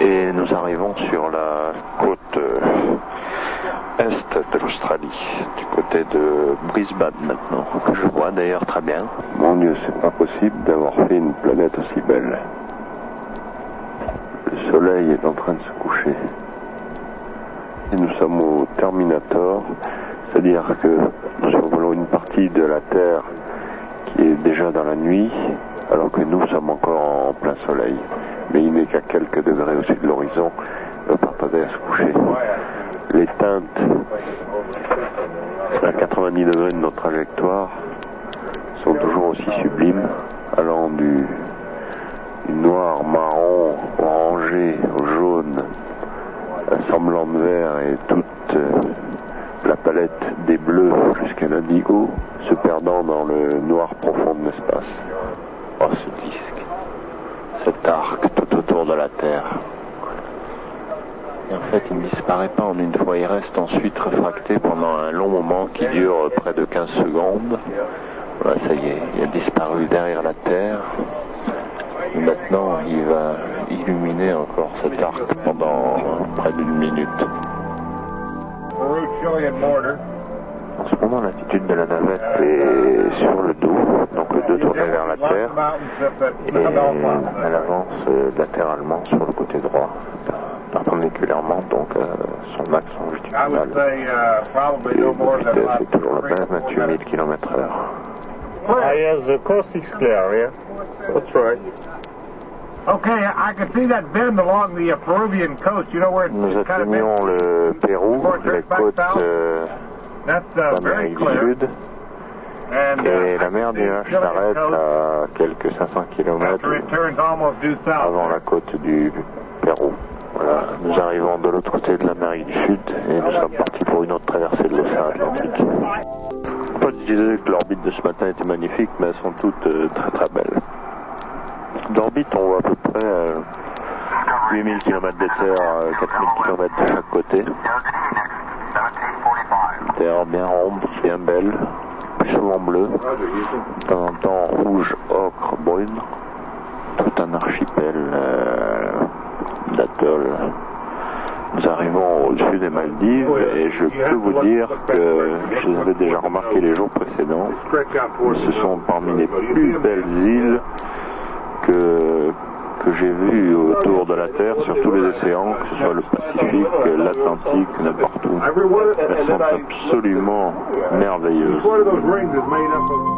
Et nous arrivons sur la côte est de l'Australie, du côté de Brisbane maintenant, que je vois d'ailleurs très bien. Mon Dieu, c'est pas possible d'avoir fait une planète aussi belle. Le soleil est en train de se coucher. Et nous sommes au Terminator, c'est-à-dire que nous survolons une partie de la Terre qui est déjà dans la nuit, alors que nous sommes encore en plein soleil. Mais il n'est qu'à quelques degrés au-dessus de l'horizon, nous partons à se coucher. Les teintes à 90 degrés de notre trajectoire sont toujours aussi sublimes, allant du noir, marron, orangé, au jaune, semblant de vert et toute la palette des bleus jusqu'à l'indigo, se perdant dans le noir profond de l'espace. Oh, ce disque, cet arc tout autour de la Terre. Et en fait, il ne disparaît pas en une fois, il reste ensuite réfracté pendant un long moment qui dure près de 15 secondes. Voilà, ça y est, il a disparu derrière la Terre. Et maintenant, il va illuminer encore cet arc pendant près d'une minute. En ce moment, l'attitude de la navette est sur le dos, donc le dos tourné vers la Terre, et elle avance latéralement sur le côté droit, perpendiculairement, donc son axe longitudinal. Et la vitesse est toujours la même, 28 000 km/h. Yes, the coast is clear, yeah? That's right. Okay, I can see that bend along the Peruvian coast. You know where it's Nous kind of been? atteignons le Pérou, les côtes d'Amérique du Sud, et la mer du Nuage s'arrête à quelques 500 km avant la côte du Pérou. Voilà, nous arrivons de l'autre côté de l'Amérique du Sud et nous sommes partis pour une autre traversée de l'océan Atlantique. Pas disais que l'orbite de ce matin était magnifique, mais elles sont toutes très très belles. D'orbite, on voit à peu près 8000 km de terre, 4000 km de chaque côté. Terre bien ronde, bien belle, plus souvent bleue, de temps en temps rouge, ocre, brune. Tout un archipel d'atolls. Nous arrivons au-dessus des Maldives et je peux vous dire que je les avais déjà remarqué les jours précédents. Ce sont parmi les plus belles îles que j'ai vues autour de la Terre, sur tous les océans, que ce soit le Pacifique, l'Atlantique, n'importe où. Elles sont absolument merveilleuses.